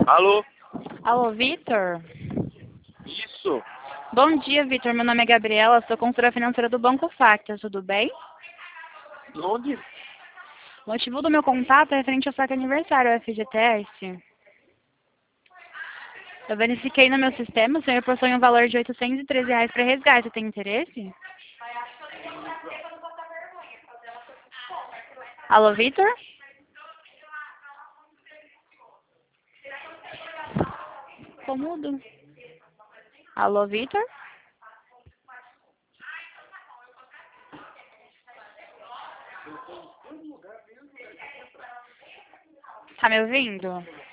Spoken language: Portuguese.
Alô? Alô, Vitor? Isso? Bom dia, Vitor. Meu nome é Gabriela, sou consultora financeira do Banco Facta, tudo bem? Onde? O motivo do meu contato é referente ao saque aniversário, o FGTS. Eu verifiquei no meu sistema, o senhor possui um valor de R$ 813 para resgate. Tem interesse? Alô, Vitor? Ficou mudo. Alô, Vitor? Tá me ouvindo?